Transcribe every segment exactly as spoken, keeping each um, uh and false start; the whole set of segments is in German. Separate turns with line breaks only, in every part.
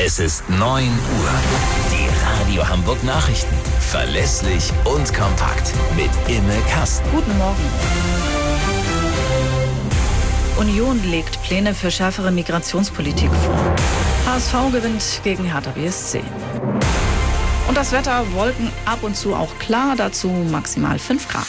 Es ist neun Uhr. Die Radio Hamburg Nachrichten. Verlässlich und kompakt. Mit Imme Kasten.
Guten Morgen. Union legt Pläne für schärfere Migrationspolitik vor. H S V gewinnt gegen Hertha B S C. Und das Wetter, Wolken ab und zu auch klar, dazu maximal fünf Grad.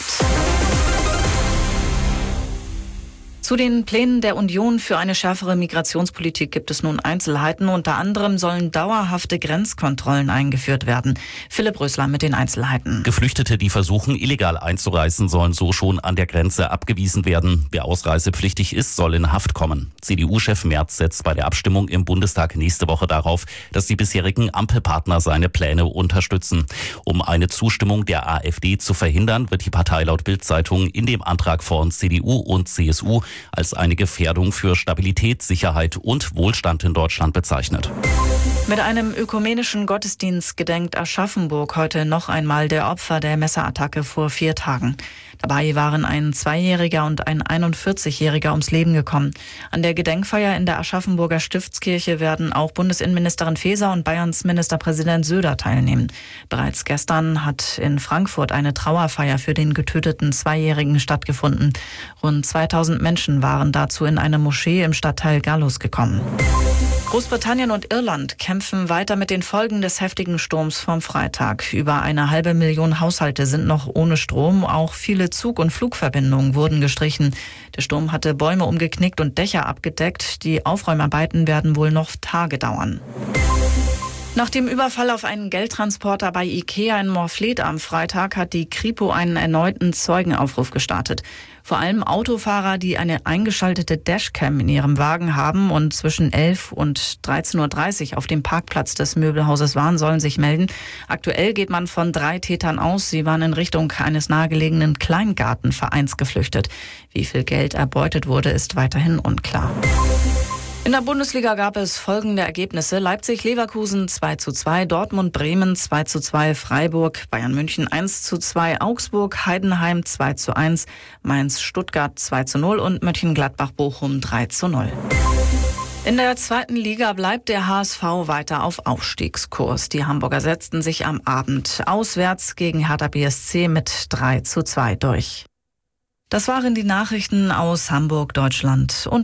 Zu den Plänen der Union für eine schärfere Migrationspolitik gibt es nun Einzelheiten. Unter anderem sollen dauerhafte Grenzkontrollen eingeführt werden. Philipp Rösler mit den Einzelheiten.
Geflüchtete, die versuchen, illegal einzureisen, sollen so schon an der Grenze abgewiesen werden. Wer ausreisepflichtig ist, soll in Haft kommen. C D U-Chef Merz setzt bei der Abstimmung im Bundestag nächste Woche darauf, dass die bisherigen Ampelpartner seine Pläne unterstützen. Um eine Zustimmung der AfD zu verhindern, wird die Partei laut Bild-Zeitung in dem Antrag von C D U und C S U als eine Gefährdung für Stabilität, Sicherheit und Wohlstand in Deutschland bezeichnet.
Mit einem ökumenischen Gottesdienst gedenkt Aschaffenburg heute noch einmal der Opfer der Messerattacke vor vier Tagen. Dabei waren ein Zweijähriger und ein einundvierzigjähriger ums Leben gekommen. An der Gedenkfeier in der Aschaffenburger Stiftskirche werden auch Bundesinnenministerin Faeser und Bayerns Ministerpräsident Söder teilnehmen. Bereits gestern hat in Frankfurt eine Trauerfeier für den getöteten Zweijährigen stattgefunden. Rund zweitausend Menschen waren dazu in eine Moschee im Stadtteil Gallus gekommen. Großbritannien und Irland kämpfen weiter mit den Folgen des heftigen Sturms vom Freitag. Über eine halbe Million Haushalte sind noch ohne Strom. Auch viele Zug- und Flugverbindungen wurden gestrichen. Der Sturm hatte Bäume umgeknickt und Dächer abgedeckt. Die Aufräumarbeiten werden wohl noch Tage dauern. Nach dem Überfall auf einen Geldtransporter bei Ikea in Morfleet am Freitag hat die Kripo einen erneuten Zeugenaufruf gestartet. Vor allem Autofahrer, die eine eingeschaltete Dashcam in ihrem Wagen haben und zwischen elf und dreizehn Uhr dreißig auf dem Parkplatz des Möbelhauses waren, sollen sich melden. Aktuell geht man von drei Tätern aus. Sie waren in Richtung eines nahegelegenen Kleingartenvereins geflüchtet. Wie viel Geld erbeutet wurde, ist weiterhin unklar. In der Bundesliga gab es folgende Ergebnisse. Leipzig-Leverkusen zwei zu zwei, Dortmund-Bremen zwei zu zwei, Freiburg, Bayern-München eins zu zwei, Augsburg-Heidenheim zwei zu eins, Mainz-Stuttgart zwei zu null und Mönchengladbach-Bochum drei zu null. In der zweiten Liga bleibt der H S V weiter auf Aufstiegskurs. Die Hamburger setzten sich am Abend auswärts gegen Hertha B S C mit drei zu zwei durch. Das waren die Nachrichten aus Hamburg, Deutschland und